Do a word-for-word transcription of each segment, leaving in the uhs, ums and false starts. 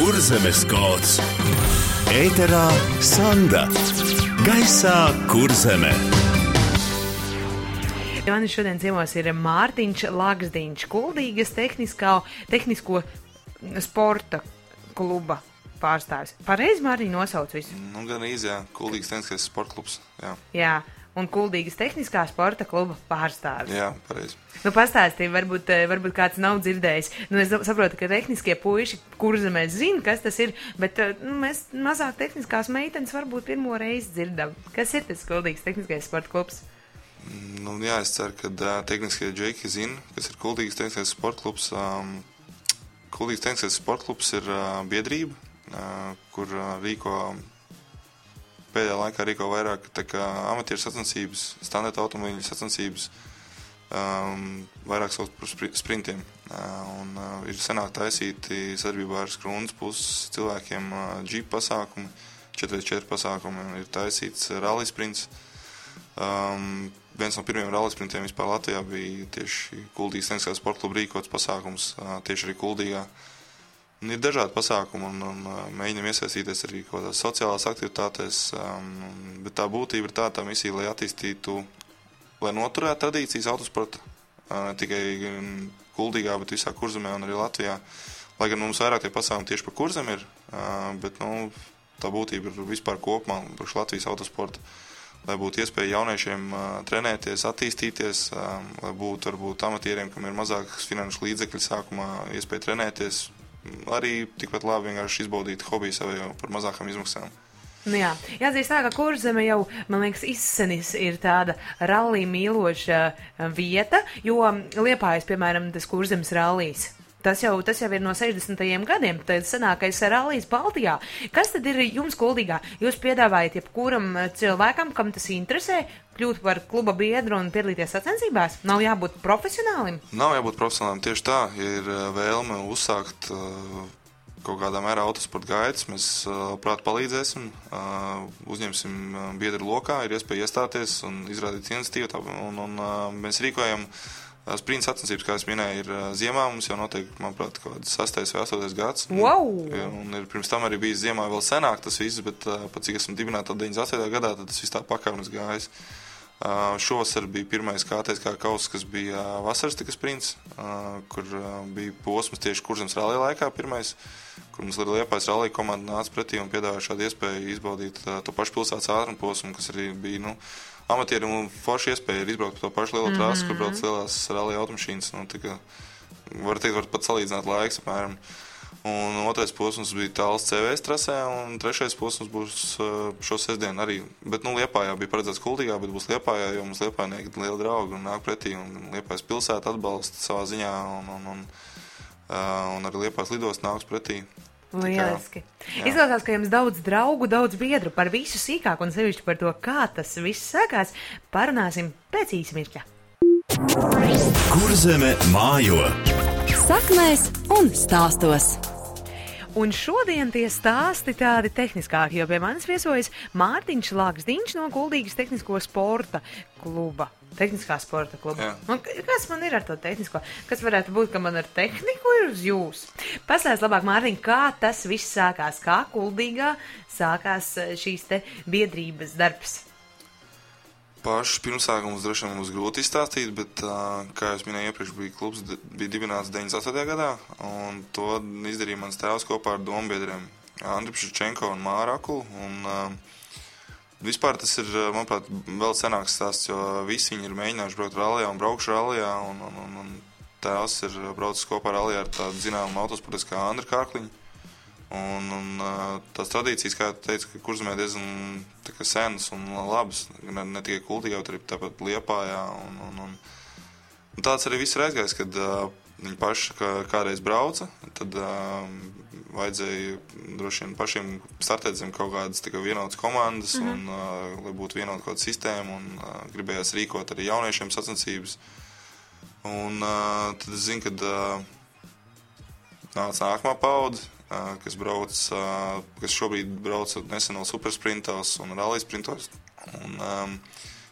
Kurzemes kods. Ēterā Sanda. Gaisā Kurzeme. Mani šodien ciemos ir Mārtiņš Lagsdiņš, Kuldīgas tehniskā, tehnisko sporta kluba pārstāvis. Pareizi, Mārtiņ, nosauc visu? Nu, gan īzi, jā. Kuldīgas tehniskais sporta klubs, jā. Jā, un Kuldīgas tehniskā sporta kluba pārstāvis. Jā, pareizi. Nu, pastāstīja, varbūt, varbūt kāds nav dzirdējis. Nu, es saprotu, ka tehniskie puiši Kurzemē zina, kas tas ir, bet nu, mēs mazāk tehniskās meitenes varbūt pirmo reizi dzirdam. Kas ir tas Kuldīgas tehniskais sporta klubs? Nu, jā, es ceru, ka uh, tehniskie džeki zina, kas ir Kuldīgas tehniskais sporta klubs. Um, Kuldīgas tehniskais sporta klubs ir uh, biedrība, uh, kur uh, rīko pēdējā laikā rīko vairāk tā kā amatieru sacensības, standarta automobīļu sacensības, um, vairāk sauc par sprintiem. Uh, un uh, ir senāk taisīti sadarbībā ar Skrundas puses cilvēkiem uh, džipu pasākumi, četri četri pasākumi, ir taisīts rally sprints. Um, viens no pirmiem rally sprintiem vispār Latvijā bija tieši Kuldīgas tehniskā sporta kluba rīkots pasākums, uh, tieši arī Kuldīgā. Un ir dažādi pasākumi un, un mēģinam iesaistīties arī kaut kādās sociālās aktivitātēs, um, bet tā būtība ir tā, tā misija, lai attīstītu, lai noturētu tradīcijas autosporta, uh, ne tikai Kuldīgā, bet visā Kurzemē un arī Latvijā. Lai gan mums vairāk tie pasākumi tieši par Kurzemi ir, uh, bet nu, tā būtība ir vispār kopumā par Latvijas autosportu, lai būtu iespēja jauniešiem uh, trenēties, attīstīties, uh, lai būtu varbūt amatieriem, kam ir mazākas finanšu līdzekļi sākumā iespēja trenēties, arī tikpat labi vienkārši izbaudīt hobiju savai par mazākām izmaksām. Nu jā, jāatzīst tā, ka Kurzeme jau, man liekas, izsenis ir tāda rallī mīloša vieta, jo Liepājas, piemēram, tas Kurzemes rallijas. Tas jau, tas jau ir no sešdesmitajiem gadiem, tad senākais rallijas Baltijā. Kas tad ir jums Kuldīgā? Jūs piedāvājat jebkuram cilvēkam, kam tas interesē, kļūt par kluba biedru un piedalīties sacensībās? Nav jābūt profesionālim? Nav jābūt profesionālim, tieši tā. Ja ir vēlme uzsākt uh, kaut kādā mērā autosporta gaitas, mēs labprāt uh, palīdzēsim, uh, uzņemsim biedru lokā, ir iespēja iestāties un izrādīt iniciatīvu, un, un uh, mēs rīkojam sprint sacensības, kā es minēju, ir ziemā, mums jau noteikti, manuprāt, kaut kāds sastais vai astotais gads. Wow! Un, un ir pirms tam arī bijis ziemā vēl senāk tas viss, bet uh, pat cik esmu dibināta deviņdesmit astotajā gadā, tad tas viss tā pakāpnes gājis. Uh, šovasar bija pirmais K T S K kauss, kas bija uh, vasaras tika sprints, uh, kur uh, bija posms tieši Kurzemes rallija laikā pirmais, kur mums Liepājas rallija komanda nāca pretī un piedāvāja šādu iespēju izbaudīt uh, to pašu pilsētas ātrumu posmu, kas arī bija, nu, amatierim un forši iespēja ir izbraukt par to pašu lielo trasu, mm-hmm. kur brauc lielās rallija automašīnas. Nu, tika, var teikt, var pat salīdzināt laiks, apmēram. Un otrais posms bija tāls C V S trasē, un trešais posms būs šo sestdienu arī. Bet, nu, Liepājā bija paredzēts Kuldīgā, bet būs Liepājā, jo mums Liepājnieki ir liela drauga un nāk pretī, un Liepājas pilsēta atbalsta savā ziņā, un, un, un, un arī Liepājas lidost nāks pretī. Lieliski. Izklausās, ka jums daudz draugu, daudz biedru. Par visu sīkāk un sevišķi par to, kā tas viss sākās, parunāsim pēc īsa mirkļa. Kurzeme mājo. Saknēs un stāstos. Un šodien tie stāsti tādi tehniskāki, jo pie manis viesojas Mārtiņš Lagsdiņš no Kuldīgas tehnisko sporta kluba. Tehniskā sporta kluba. Un kas man ir ar to tehnisko? Kas varētu būt, ka man ar tehniku ir uz jūs? Pastāst labāk, Mārtiņ, kā tas viss sākās? Kā Kuldīgā sākās šīs te biedrības darbs? Pašs pirmsākums droši vien mums grūti izstāstīt, bet, kā jau es minēju iepriekš, bija klubs, bija dibināts deviņdesmit astotajā gadā, un to izdarīja mans tēvs kopā ar dombiedriem Andriu Pšečenko un Māru Akulu, un vispār tas ir, manuprāt, vēl senāks stāsts, jo visi viņi ir mēģinājuši braukt rallijā un braukšu rallijā, un, un, un, un tēvs ir braucis kopā rallijā ar tādu zināmu autosportistu kā Andri Kārkliņu. Un, un tās tradīcijas, kā teicu, ka Kurzemē diezgan tā kā senas un labas, ne, ne tikai Kuldīgā, bet arī tāpat Liepājā. Un, un, un, un tāds arī viss ir aizgājis, kad uh, viņi paši kā, kādreiz brauca, tad uh, vajadzēja droši vien pašiem startēt zem kaut kādas tā kā vienotas komandas, mm-hmm. un uh, lai būtu vienota kaut kāda sistēma, un uh, gribējās rīkot arī jauniešiem sacensības. Un uh, tad es zinu, kad uh, nāca nākamā paudze, kas brauc, kas šobrīd brauc neseno supersprintos un rally sprintos. Un, um,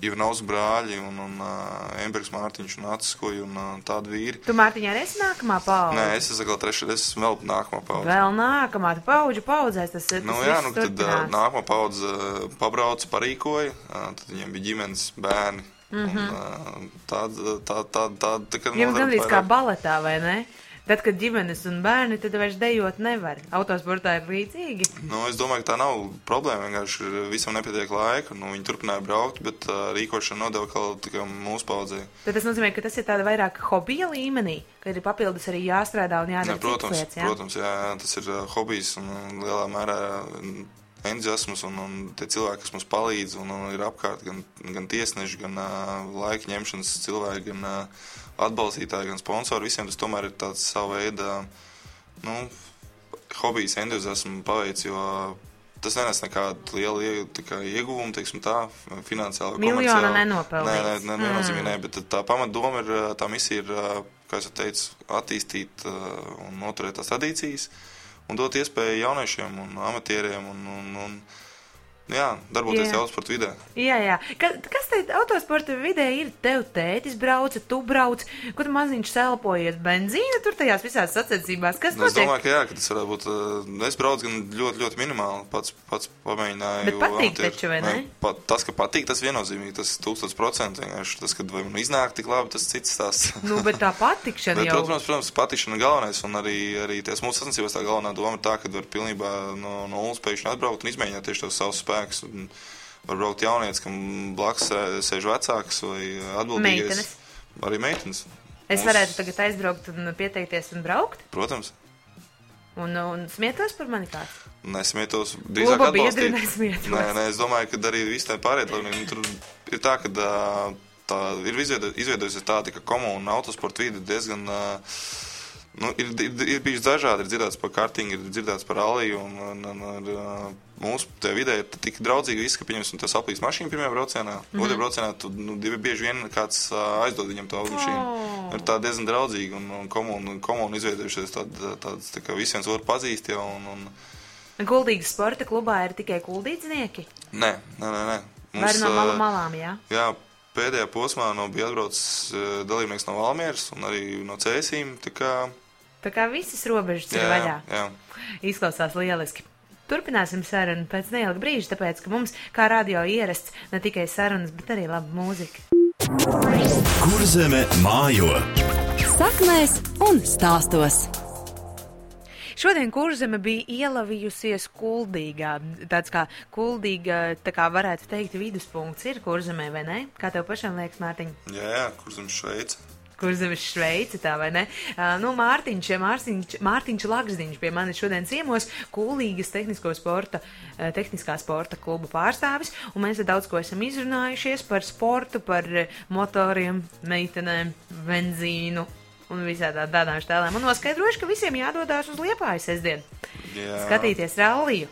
Ivanovs brāļi un, un uh, Embergs Mārtiņš un Atskuji un uh, tādi vīri. Tu, Mārtiņ, arī esi nākamā paudze? Nē, es esmu trešais, es esmu vēl nākamā paudze. Vēl nākamā, tu paudžu paudzēs, tas, tas nu, jā, nu, tad uh, nākamā paudze uh, pabrauca, parīkoja, uh, tad viņiem bija ģimenes bērni. Mm-hmm. Un uh, tāda, tā, tā, tā, tā, tā jums gandrīz kā baletā, vai ne? Tad, kad ģimenes un bērni, tad vairs dejot nevar. Autosportā ir līdzīgi? Nu, es domāju, ka tā nav problēma. Vienkārši visam nepietiek laika. Nu, viņi turpināja braukt, bet uh, rīkošana nodeva kaut kā mūsu paudzē. Tad tas nozīmē, ka tas ir tāda vairāk hobija līmenī, ka ir papildus arī jāstrādā un jādara ne, protams, citas lietas, jā? Protams, jā, jā, tas ir uh, hobijs un uh, lielā mērā entuziasms un, un tie cilvēki, kas mums palīdz un, un ir apkārt, gan, gan tiesneši, gan uh, laika ņemšanas cilvēki, gan uh, atbalstītāji, gan sponsori, visiem tas tomēr ir tāds savu veidu, nu, hobijs, entuziasmu paveic, jo tas nenes nekādu lielu ieguvumu, teiksim tā, finansiāli. Miljonu nenopelnīs. Nē, nē, nē, viennozīmīgi nē, bet tā pamatdoma ir, tā misija ir, kā es teicu, attīstīt un noturēt tās tradīcijas un dot iespēju jauniešiem un amatieriem un, un, un jā, darboties jā. Autosporta vidē. Jā, jā. Ka, kas te autosporta vidē ir? Tev tētis brauca, tu brauc, ko tu maziņš selpojies benzīna tur tajās visās sacensībās? Kas nu, es domāju, ka jā, ka tas varētu būt, es braucu gan ļoti, ļoti minimāli, pats, pats pamēģināju. Bet patīk amatieri, taču, vai ne? ne? Pat, tas, ka patīk, tas viennozīmīgi, tas tūkstoš procentu vienkārši, tas, kad vai man iznāk tik labi, tas cits stāsts. Nu, bet tā patikšana bet, jau. Protams, protams, patikšana galvenais, un arī, arī tās mūsu sacensībās tā galvenā doma ir tā, kad var pilnībā no, no nulles pēkšņi atbraukt un izmēģināt tieši tos savus spēkus. Un var braukt jaunietis, kam blakus sēž vecāks vai atbildīgais. Meitenes. Arī meitenes. Es Mums... varētu tagad aizbraukt un pieteikties un braukt? Protams. Un, un smietos par mani kāds? Nesmietos, drīzāk atbalstīt. Nesmietos. Nē, nē, es domāju, ka arī viss tā pārējie, tur ir tā, ka tā ir izveidojusies tāda, ka komuna autosporta vide diezgan, nu, ir, ir, ir bijis dažādi, ir dzirdēts par kartingu, ir dzirdēts par ralliju, un, un, un, un mūsu tajā vidē ir tik draudzīga viss, ka pieņems, un tas aplīs mašīnu pirmajā braucienā, mm-hmm. otrajā braucienā, tu, nu, bieži vien kāds aizdod viņam to automašīnu. Oh. Ir tā diezgan draudzīga, un, un komuna, komuna izveidojušies tāda, tāds, tā kā visi viens otru pazīst jau, un, un Kuldīgas sporta klubā ir tikai kuldīdznieki? Nē, nē, nē, nē. Mums, vai no malu malām, jā? Jā, pēdējā posmā no bija atbraucis dalībnieks no Valmieras un arī no Cēsīm, tā kā... Tā kā visas robežas ir vaļā. Jā, jā. Izklausās lieliski. Turpināsim sarunu pēc neilga brīža, tāpēc, ka mums, kā radio ierasts, ne tikai sarunas, bet arī laba mūzika. Kurzeme mājo. Saknēs un stāstos. Šodien Kurzeme bija ielavījusies Kuldīgā. Tāds kā Kuldīga, tā kā varētu teikt, viduspunkts ir Kurzemē, vai ne? Kā tev pašam liekas, Mārtiņ? Jā, jā, Kurzemes Šveice. Kurzemes Šveice, tā vai ne? Uh, nu, Mārtiņš, Mārtiņš, Mārtiņš Lagzdiņš pie manis šodien ciemos, Kuldīgas tehnisko sporta, uh, tehniskā sporta kluba pārstāvis, un mēs daudz ko esam izrunājušies par sportu, par motoriem, meitenēm, benzīnu un visādā tādām štēlēm. Un noskaidrošu, ka visiem jādodās uz Liepāju sestdien. Jā. Skatīties ralliju.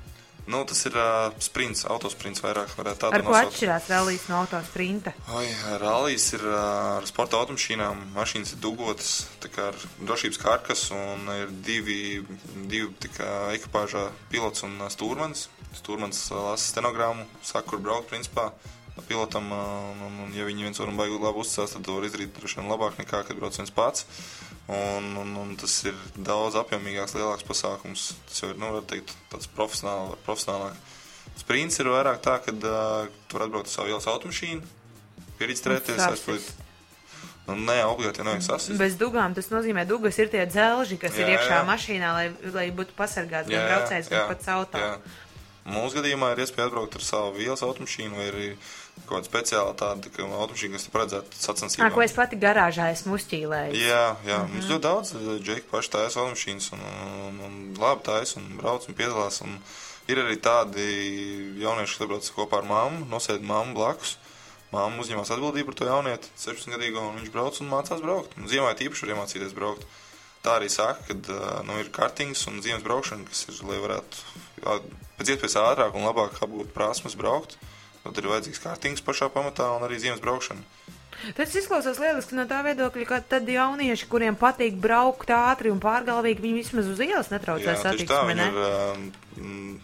Nu, tas ir uh, sprints, autosprints vairāk varētu tādu nosaukt. Ar ko nosaukt. Atšķirās rallijas no autosprinta? Oi, rallijas ir uh, ar sporta automašīnām, mašīnas ir dugotas, tā kā ar drošības kārkas, un ir divi, divi tā kā ekipāžā pilots un uh, stūrmanis. Stūrmanis uh, lasa stenogrammu, saka, kur braukt, principā, pilotam, uh, un, un, ja viņi viens otram baigi labi uzticās, tad to var izdarīt droši vien labāk nekā, kad brauc viens pats. Un, un, un tas ir daudz apjomīgāks, lielāks pasākums. Tas jau ir, nu, var teikt, tāds profesionāl, profesionālāk. Sprints ir vairāk tā, kad uh, tu var atbraukt ar savu ielas automašīnu, pierģistrēties, aizpildīt. Nu, nē, obligāti, ja nevajag sasist. Bez dugām tas nozīmē, dugas ir tie dzelži, kas jā, ir iekšā jā. Mašīnā, lai, lai būtu pasargāts gan braucējs, gan pats auto. Jā. Mūsu gadījumā ir iespēja atbraukt ar savu ielas automašīnu vai arī kaut kāda speciāla tāda tā automašīna, kas ir paredzēta sacensībām. Ko es pati garāžā esmu uzķīlējis. Jā, jā. Mm-hmm. Mums ļoti daudz džeki paši taisa automašīnas un, un, un labi taisa un brauc un piedalās. Un ir arī tādi jaunieši, kas brauc kopā ar mammu, nosēd mammu blakus. Mamma uzņemās atbildību par to jaunieti, sešpadsmitgadīgo, un viņš brauc un mācās braukt. Un ziemā īpaši var iemācīties braukt. Tā arī saka, ka nu, ir kartings un ziemas braukšana, kas ir, lai varētu jā, pēc iespējas ātrāk un labāk apgūt prasmes braukt. Tad ir vajadzīgs kartings pašā pamatā un arī ziemas braukšana. Tas izklausās lieliski no tā viedokļa, ka tad jaunieši, kuriem patīk braukt ātri un pārgalvīgi, viņi vismaz uz ielas netraucē satiksmi, ne? Jā, tieši tā, viņi ir,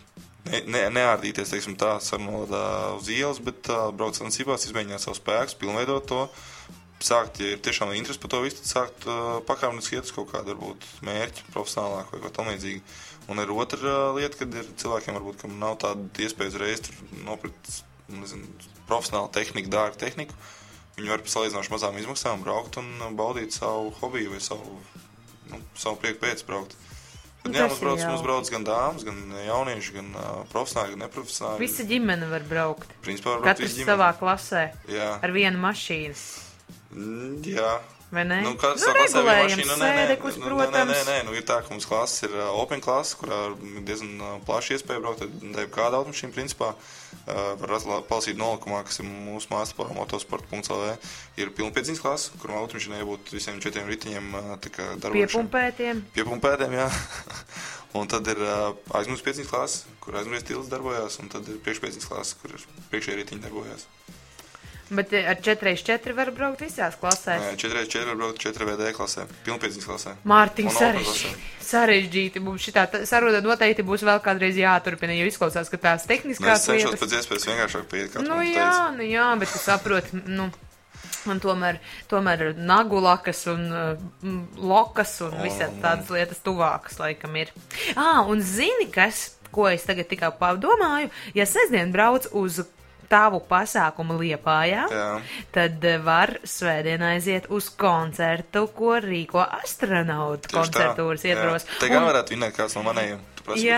ne, ne, neārdīties, teiksim tā, sarunvalodā uz ielas, bet uh, braukt sacensībās, izmēģināt savu spēkus, pilnveidot to. Sākt, ja ir tiešām interesi par to visu, tad sākt uh, pakāpeniski iet uz kaut kādu, varbūt, mērķi profesionālāk vai kaut tam līdzīgi. Un ir otra uh, lieta, kad ir cilvēkiem, varbūt, kam nav tāda iespēja uzreiz nopirkt, nezinu, profesionālu tehniku, dārgu tehniku. Viņi var salīdzinoši mazām izmaksām braukt un baudīt savu hobiju vai savu, nu, savu prieku pēc braukt. Tad, jā, mums brauc, mums brauc gan dāmas, gan jaunieši, gan uh, profesionāli, gan neprofesionāli. Visa ģimene var braukt. Principā var braukt Katrs visa ģimene. savā klasē. Jā. Ar vienu mašīnu. Jā. Vai ne? Nu, kā, nu, regulējams sēdeklis, nu, protams. Nē, nē, nē, nu ir tā, ka mums klases ir uh, open klase, kurā ir diezgan uh, plaša iespēja braukt ar kādu automašīnu, principā. Uh, var palasīt nolikumā, kas ir mūsu mājaslapā motosport punkt l v. Ir pilnpiedziņas klase, kur automašīnai jābūt visiem četriem ritiņiem uh, tā kā darbošiem. Piepumpētiem. Piepumpētiem, jā. Un tad ir uh, aizmūs piedziņas klase, kur aizmūs tilts darbojās, un tad ir priekšpiedziņas klase, kur priekšējie ritiņi darbojās. Bet ar četri pret četri var braukt visās klasēs? Nē, četri pret četri var braukt četri V D klasē, pilnpiedziņas klasē. Mārtiņ, sarežģīti. Sarežģīti. Mums šitā saruna noteikti būs vēl kādreiz jāturpina, jo izklausās, ka tās tehniskās lietas... Mēs cenšos pēc iespējas vienkāršāk pieiet, kā nu, jā, nu jā, bet tu saproti, nu, un tomēr, tomēr nagulakas un uh, lokas un oh, visādi tādas lietas tuvākas laikam ir. Ā, un zini, kas, ko es tagad tikai padomāju, ja sestdien brauc uz tavu pasākumu Liepājā, jā. Tad var svētdien aiziet uz koncertu, ko rīko astronautu tieši koncertūras ietvaros. Te gan varētu vinēt kāds no manējiem. Jā,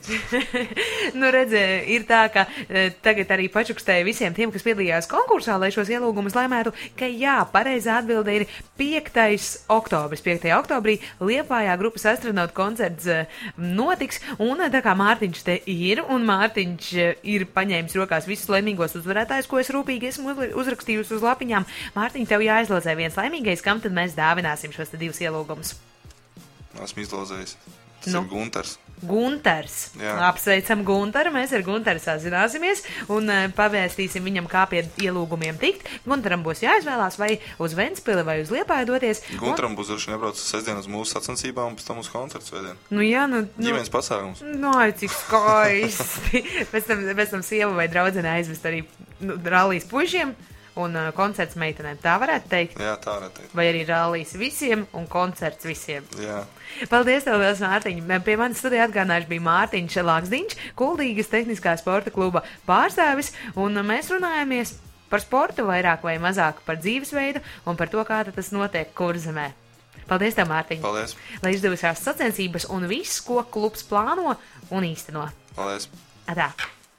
nu redzē, ir tā, ka e, tagad arī pačukstēja visiem tiem, kas piedalījās konkursā, lai šos ielūgumus laimētu, ka jā, pareizā atbilde ir piektais oktobris. piektajā oktobrī Liepājā grupas astronautu koncerts e, notiks, un tā kā Mārtiņš te ir, un Mārtiņš e, ir paņēmis rokās visus laimīgos uzvarētājus, ko es rūpīgi esmu uzrakstījusi uz lapiņām. Mārtiņ, tev jāizlozē viens laimīgais, kam tad mēs dāvināsim šos te divus ielūgumus? Esmu izlozējis. Tas nu. ir Gunters. Gunters. Jā. Apsveicam Gunteru, mēs ar Gunteru sazināsimies un uh, pavēstīsim viņam, kā pie ielūgumiem tikt. Gunteram būs jāizvēlās vai uz Ventspili vai uz Liepāju doties. Gunteram un... būs droši nebrauc sestdien uz mūsu sacensībām un pēc tam uz koncertu svētdien. Nu jā, nu... Ģimenes pasākums. Nu, ai, cik skaisti. pēc, tam, pēc tam sieva vai draudzene aizvest arī nu, rallijas puišiem un uh, koncerts meitenēm. Tā varētu teikt? Jā, tā varētu teikt. Vai arī rallijas visiem un koncerts visiem? Jā. Paldies tev, liels Mārtiņ. Pie manis studijā atgādinājuši bija Mārtiņš Lāksdiņš, Kuldīgas tehniskā sporta kluba pārstāvis, un mēs runājamies par sportu vairāk vai mazāk, par dzīvesveidu un par to, kā tas notiek Kurzemē. Paldies tev, Mārtiņ. Paldies. Lai izdevušās sacensības un viss, ko klubs plāno un īsteno. Paldies. Atā.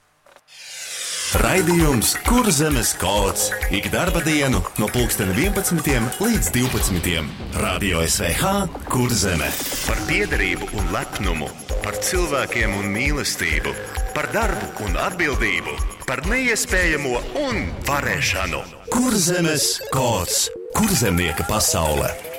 Raidījums Kurzemes kods. Ik darba dienu no pulksteni vienpadsmitiem līdz divpadsmitiem. Radio S V H Kurzeme. Par piederību un lepnumu, par cilvēkiem un mīlestību, par darbu un atbildību, par neiespējamo un varēšanu. Kurzemes kods. Kurzemnieka pasaule.